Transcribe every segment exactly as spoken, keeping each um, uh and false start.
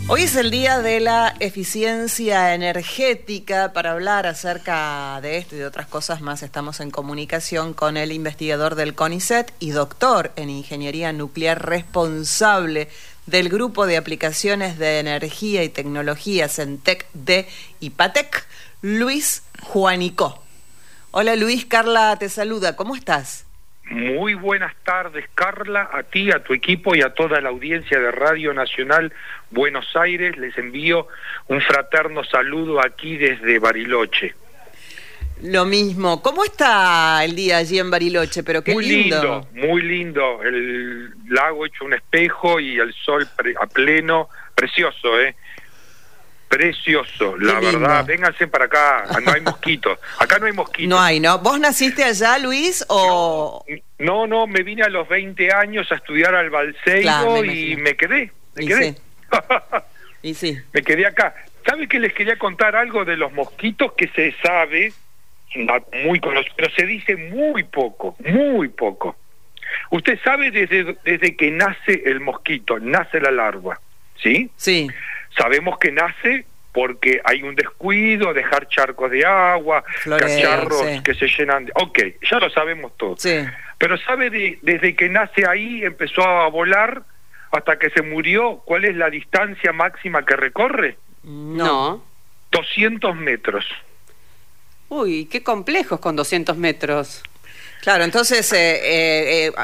Hoy es el día de la eficiencia energética. Para hablar acerca de esto y de otras cosas más, estamos en comunicación con el investigador del CONICET y doctor en ingeniería nuclear, responsable del grupo de aplicaciones de energía y tecnologías en TEC de IPATEC, Luis Juanico. Hola Luis, Carla te saluda, ¿cómo estás? Muy buenas tardes, Carla, a ti, a tu equipo y a toda la audiencia de Radio Nacional Buenos Aires. Les envío un fraterno saludo aquí desde Bariloche. Lo mismo. ¿Cómo está el día allí en Bariloche? Pero qué muy lindo. lindo, muy lindo. El lago hecho un espejo y el sol pre- a pleno. Precioso, ¿eh? Precioso, la verdad. Vénganse para acá, no hay mosquitos. Acá no hay mosquitos. No hay, ¿no? ¿Vos naciste allá, Luis, o...? No, no, me vine a los veinte años a estudiar al Balseiro, claro, me y me quedé, me y quedé. Sí. y sí. Me quedé acá. ¿Sabe que les quería contar algo de los mosquitos que se sabe, muy conocido, pero se dice muy poco, muy poco? Usted sabe desde, desde que nace el mosquito, nace la larva, ¿sí? Sí. Sabemos que nace porque hay un descuido, dejar charcos de agua, Flores, cacharros sí. que se llenan de... Ok, ya lo sabemos todo. Sí. Pero ¿sabe de, desde que nace ahí, empezó a volar hasta que se murió, cuál es la distancia máxima que recorre? No. doscientos metros. Uy, qué complejos con doscientos metros. Claro, entonces eh, eh, eh,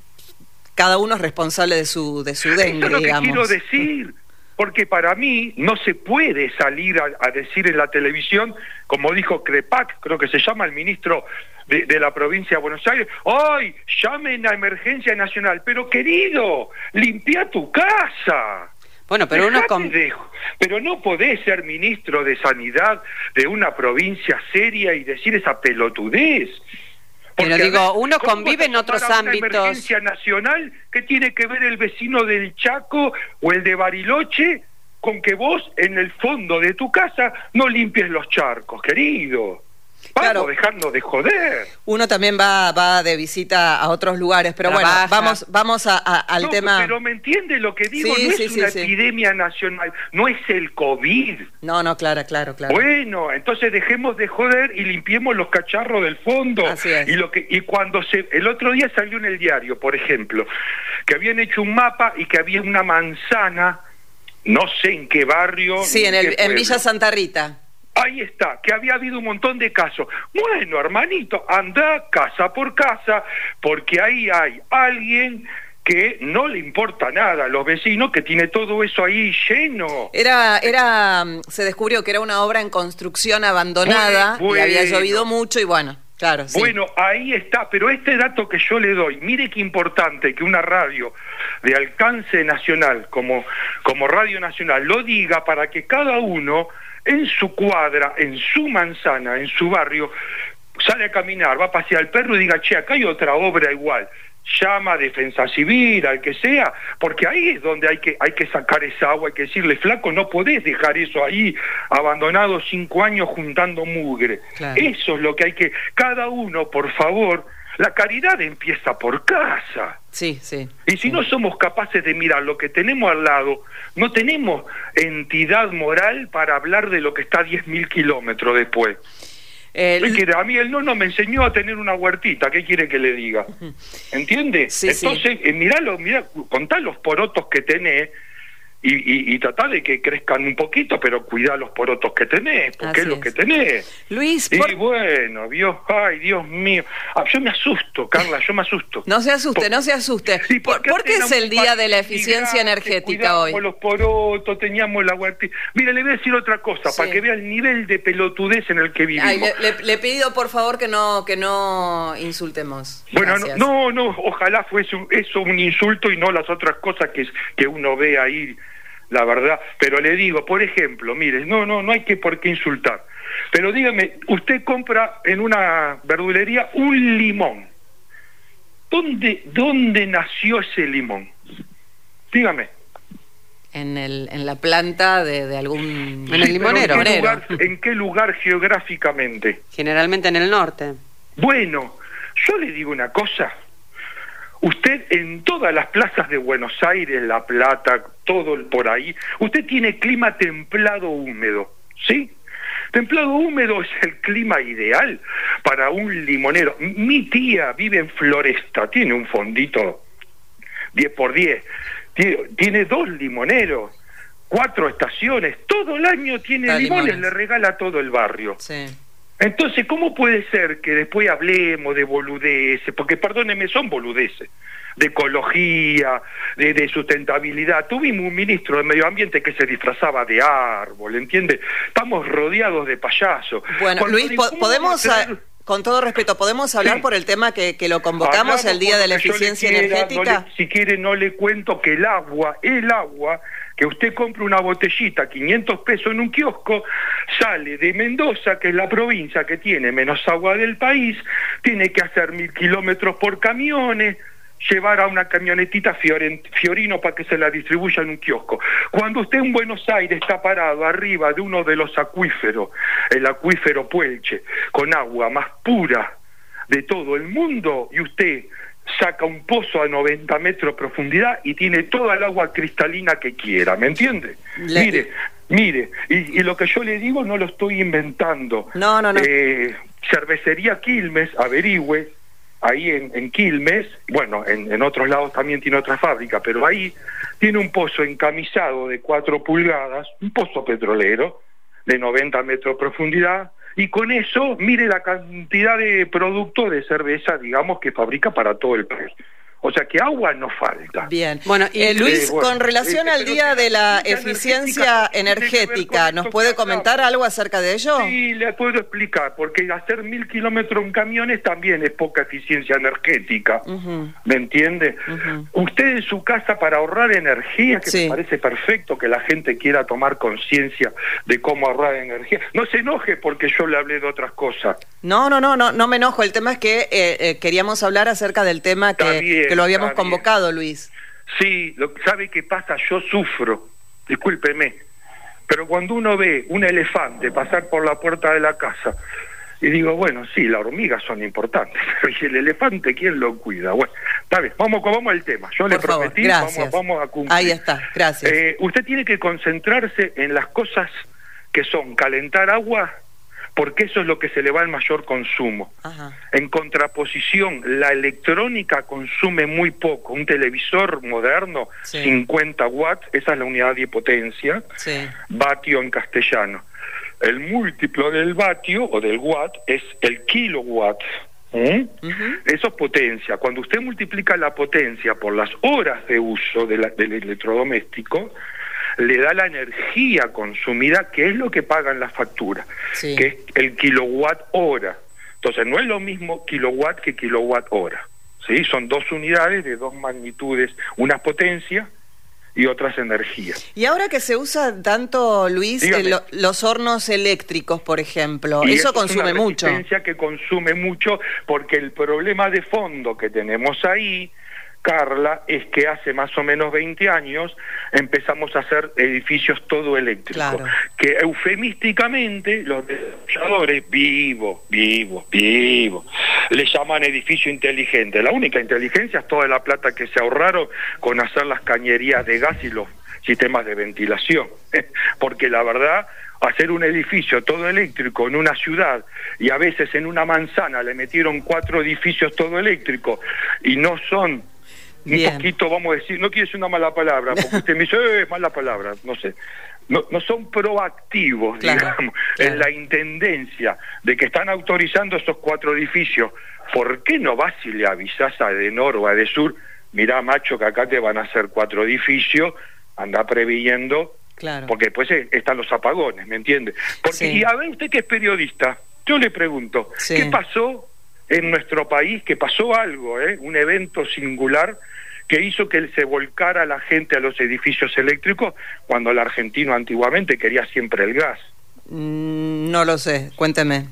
cada uno es responsable de su, de su dengue, Eso es lo digamos. que quiero decir. Porque para mí no se puede salir a, a decir en la televisión, como dijo Crepac, creo que se llama el ministro de, de la provincia de Buenos Aires, ¡ay, llamen a emergencia nacional! Pero querido, limpia tu casa. Bueno, pero Dejate uno con... de... Pero no podés ser ministro de Sanidad de una provincia seria y decir esa pelotudez. Porque, pero digo, uno convive en otros ámbitos. Una emergencia nacional, ¿qué tiene que ver el vecino del Chaco o el de Bariloche con que vos en el fondo de tu casa no limpies los charcos, querido? Vamos, claro, dejando de joder. Uno también va va de visita a otros lugares, pero Trabaja. bueno, vamos vamos a, a, al no, sí, pero me entiende lo que digo, sí, no sí, es sí, una sí. epidemia nacional, no es el COVID. No, no, claro, claro, claro. Bueno, entonces dejemos de joder y limpiemos los cacharros del fondo. Así es. Y lo que y cuando se el otro día salió en el diario, por ejemplo, que habían hecho un mapa y que había una manzana, no sé en qué barrio. Sí, en, en, el, en Villa Santa Rita. Ahí está, que había habido un montón de casos. Bueno, hermanito, anda casa por casa, porque ahí hay alguien que no le importa nada a los vecinos, que tiene todo eso ahí lleno. Era, era, se descubrió que era una obra en construcción abandonada, bueno, y había llovido mucho y bueno, claro. Sí. Bueno, ahí está, pero este dato que yo le doy, mire qué importante que una radio de alcance nacional como, como Radio Nacional lo diga para que cada uno en su cuadra, en su manzana, en su barrio, sale a caminar, va a pasear al perro y diga, che, acá hay otra obra igual. Llama a Defensa Civil, al que sea, porque ahí es donde hay que hay que sacar esa agua, hay que decirle, flaco, no podés dejar eso ahí abandonado cinco años juntando mugre. Claro. Eso es lo que hay que... Cada uno, por favor, la caridad empieza por casa. Sí, sí. Y si sí. no somos capaces de mirar lo que tenemos al lado, no tenemos entidad moral para hablar de lo que está a diez mil kilómetros después. Eh, ¿Qué quiere? A mí el nono me enseñó a tener una huertita, ¿qué quiere que le diga? ¿Entiende? Sí, Entonces, sí. Eh, miralo, mirá, contá los porotos que tenés y, y, y tratá de que crezcan un poquito, pero cuidá los porotos que tenés, porque Así es lo es. que tenés. Luis, y por... bueno, Dios, ay, Dios mío. Ah, yo me asusto, Carla, yo me asusto. No se asuste, por... no se asuste. Sí, ¿Por, ¿por qué es el día de la eficiencia energética hoy? Los porotos, teníamos la huertita. Mire, le voy a decir otra cosa, sí. para que vea el nivel de pelotudez en el que vivimos. Ay, le, le, le pido, por favor, que no que no insultemos. Bueno, no, no, no, ojalá fuese eso un insulto y no las otras cosas que, que uno ve ahí, la verdad. Pero le digo, por ejemplo, mire, no, no, no hay que por qué insultar. Pero dígame, usted compra en una verdulería un limón. ¿Dónde, dónde nació ese limón? Dígame. En, el, en la planta de, de algún... Sí, en el limonero. ¿En qué, lugar, ¿En qué lugar geográficamente? Generalmente en el norte. Bueno, yo le digo una cosa. Usted en todas las plazas de Buenos Aires, La Plata, todo por ahí, usted tiene clima templado húmedo, ¿sí? Templado húmedo es el clima ideal para un limonero. Mi tía vive en Floresta, tiene un fondito diez por diez, tiene, tiene dos limoneros, cuatro estaciones, todo el año tiene Da limones, limones, le regala a todo el barrio. Sí. Entonces, ¿cómo puede ser que después hablemos de boludeces? Porque, perdónenme, son boludeces, de ecología, de, de sustentabilidad. Tuvimos un ministro de Medio Ambiente que se disfrazaba de árbol, ¿entiende? Estamos rodeados de payasos. Bueno, Cuando Luis, digo, po- ¿cómo podemos, vamos a tener- a- con todo respeto, ¿podemos hablar Sí. por el tema que, que lo convocamos, Hablamos el Día por de la lo que yo le Eficiencia quiera, Energética? no le- si quiere, no le cuento que el agua, el agua, que usted compra una botellita, quinientos pesos en un kiosco, sale de Mendoza, que es la provincia que tiene menos agua del país, tiene que hacer mil kilómetros por camiones, llevar a una camionetita Fioren- Fiorino para que se la distribuya en un kiosco. Cuando usted en Buenos Aires está parado arriba de uno de los acuíferos, el acuífero Puelche, con agua más pura de todo el mundo, y usted saca un pozo a noventa metros de profundidad y tiene toda el agua cristalina que quiera, ¿me entiende? Le- Mire, mire, y, y lo que yo le digo no lo estoy inventando. No, no, no. Eh, cervecería Quilmes, averigüe, ahí en, en Quilmes, bueno, en, en otros lados también tiene otra fábrica, pero ahí tiene un pozo encamisado de cuatro pulgadas, un pozo petrolero de noventa metros de profundidad, y con eso, mire la cantidad de productos de cerveza, digamos, que fabrica para todo el país. O sea que agua no falta. Bien. Bueno, y Eh, Luis, Eh, bueno, con relación eh, al pero Día si de la la Eficiencia energética tiene que ver con Energética, ¿nos esto puede que comentar hablamos. algo acerca de ello? Sí, le puedo explicar, porque hacer mil kilómetros en camiones también es poca eficiencia energética, Ujú. ¿me entiende? Ujú. Usted en su casa, para ahorrar energía, que Sí. me parece perfecto que la gente quiera tomar conciencia de cómo ahorrar energía, no se enoje porque yo le hablé de otras cosas. No, no, no, no, no me enojo. El tema es que eh, eh, queríamos hablar acerca del tema Está que, bien, que lo habíamos está bien. convocado, Luis. Sí, lo, ¿sabe qué pasa? Yo sufro, discúlpeme, pero cuando uno ve un elefante pasar por la puerta de la casa, y digo, bueno, sí, las hormigas son importantes, pero ¿y el elefante quién lo cuida? Bueno, está bien, vamos, vamos al tema. Yo le Por favor, prometí, gracias. vamos, vamos a cumplir. Ahí está, gracias. Eh, usted tiene que concentrarse en las cosas que son calentar agua, porque eso es lo que se le va al mayor consumo. Ajá. En contraposición, la electrónica consume muy poco. Un televisor moderno, Sí. cincuenta watts, esa es la unidad de potencia, Sí. vatio en castellano. El múltiplo del vatio o del watt es el kilowatt. ¿Mm? Ujú. Eso es potencia. Cuando usted multiplica la potencia por las horas de uso de la- del electrodoméstico, le da la energía consumida, que es lo que pagan las facturas, Sí. que es el kilowatt hora. Entonces no es lo mismo kilowatt que kilowatt hora, ¿sí? Son dos unidades de dos magnitudes, una es potencia y otras energía. Y ahora que se usa tanto, Luis, eh, Dígame. lo- los hornos eléctricos, por ejemplo, Y eso es consume una mucho. resistencia que consume mucho, porque el problema de fondo que tenemos ahí, Carla, es que hace más o menos veinte años empezamos a hacer edificios todo eléctricos, Claro. que eufemísticamente los desarrolladores vivos, vivos, vivos, le llaman edificio inteligente. La única inteligencia es toda la plata que se ahorraron con hacer las cañerías de gas y los sistemas de ventilación, porque la verdad, hacer un edificio todo eléctrico en una ciudad, y a veces en una manzana le metieron cuatro edificios todo eléctricos y no son un Bien. poquito, vamos a decir, no quiero decir una mala palabra, porque usted me dice, eh, es mala palabra, no sé, no, no son proactivos, Claro, digamos, claro. en la intendencia de que están autorizando esos cuatro edificios. ¿Por qué no vas y le avisás a Edenor o a Edesur, mirá, macho, que acá te van a hacer cuatro edificios, anda previendo, Claro. porque después eh, están los apagones, ¿me entiende? Porque, Sí. y a ver, usted que es periodista, yo le pregunto, Sí. ¿qué pasó en nuestro país? Que pasó algo, ¿eh? Un evento singular que hizo que se volcara la gente a los edificios eléctricos cuando el argentino antiguamente quería siempre el gas. Mm, no lo sé, cuénteme.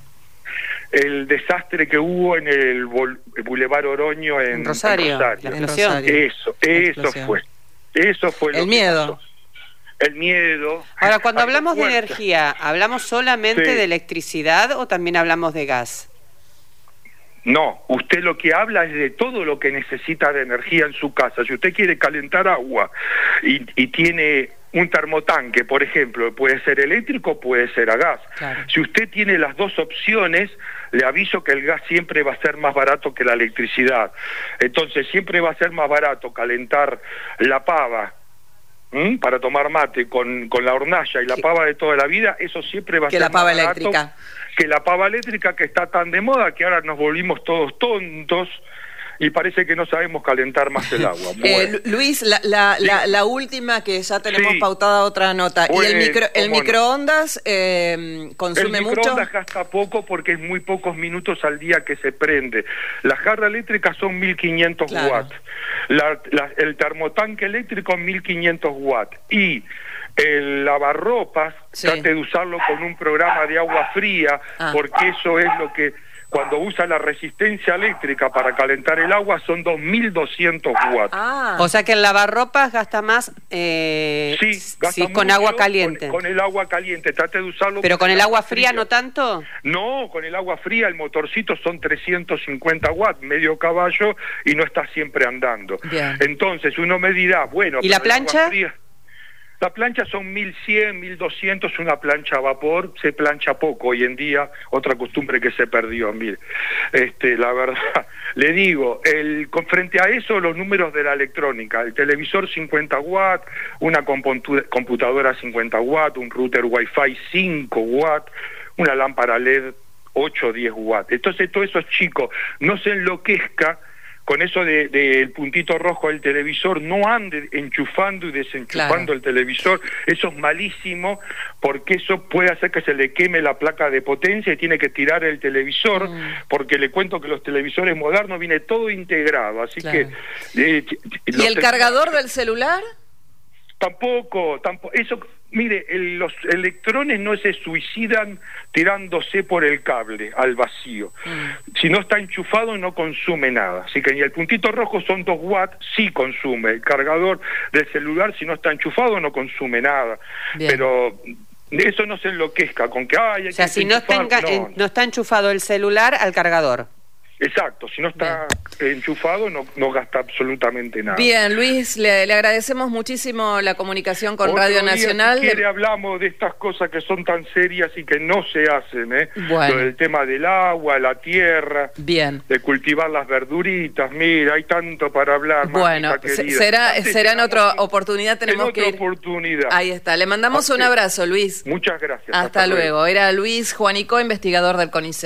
El desastre que hubo en el bol- Boulevard Oroño en, En Rosario, en la Rosario. En explosión. Rosario. Eso, La eso explosión. fue. Eso fue lo El que miedo. pasó. El miedo. Ahora, cuando Algo hablamos de fuerte. energía, ¿hablamos solamente Sí. de electricidad o también hablamos de gas? No, usted lo que habla es de todo lo que necesita de energía en su casa. Si usted quiere calentar agua y, y tiene un termotanque, por ejemplo, puede ser eléctrico, puede ser a gas. Claro. Si usted tiene las dos opciones, le aviso que el gas siempre va a ser más barato que la electricidad. Entonces siempre va a ser más barato calentar la pava, ¿Mm? para tomar mate con, con la hornalla y la pava de toda la vida, eso siempre va a que ser la pava más barato eléctrica. que la pava eléctrica, que está tan de moda que ahora nos volvimos todos tontos y parece que no sabemos calentar más el agua. Bueno. Eh, Luis, la, la, sí. la, la última, que ya tenemos sí. pautada otra nota. Bueno, ¿Y el, micro, el no? microondas eh, consume el mucho? El microondas gasta poco porque es muy pocos minutos al día que se prende. Las jarras eléctricas son mil quinientos claro. watts. La, la, el termotanque eléctrico mil quinientos watts. Y el lavarropas, sí. trate de usarlo con un programa de agua fría, ah. porque eso es lo que... Cuando usa la resistencia eléctrica para calentar el agua son dos mil doscientos watts. Ah. O sea que el lavarropas gasta más eh, sí, gasta sí, con agua caliente. Con, con el agua caliente, trate de usarlo. ¿Pero con el agua fría, fría no tanto? No, con el agua fría el motorcito son trescientos cincuenta watts, medio caballo, y no está siempre andando. Bien. Entonces uno me dirá, bueno... ¿Y la plancha? La plancha son mil cien, mil doscientos, una plancha a vapor, se plancha poco hoy en día, otra costumbre que se perdió, mire. Este, la verdad, le digo, el, con frente a eso los números de la electrónica, el televisor cincuenta watts, una computadora cincuenta watts, un router Wi-Fi cinco watts, una lámpara L E D ocho o diez watts. Entonces todo eso, chicos, no se enloquezca con eso del de, de puntito rojo del televisor, no ande enchufando y desenchufando claro. el televisor, eso es malísimo, porque eso puede hacer que se le queme la placa de potencia y tiene que tirar el televisor, mm. porque le cuento que los televisores modernos viene todo integrado, así claro. que... Eh, ¿Y el cargador del celular? Tampoco, tampoco, eso... Mire, el, los electrones no se suicidan tirándose por el cable al vacío. Mm. Si no está enchufado no consume nada. Así que ni el puntito rojo son dos watts, sí consume. El cargador del celular, si no está enchufado, no consume nada. Bien. Pero eso no se enloquezca con que... Ay, hay o sea, que si no está, enga- no. no está enchufado el celular al cargador. Exacto, si no está Bien. enchufado no, no gasta absolutamente nada. Bien, Luis, le, le agradecemos muchísimo la comunicación con Otro Radio día, Nacional. Si quiere, hablamos de estas cosas que son tan serias y que no se hacen, ¿eh? Bueno. Lo del tema del agua, la tierra, Bien. de cultivar las verduritas, mira, hay tanto para hablar. Bueno, será, será en otra oportunidad, tenemos en otra que ir. oportunidad. Ahí está, le mandamos okay. un abrazo, Luis. Muchas gracias. Hasta, hasta luego. luego. Era Luis Juanico, investigador del CONICET.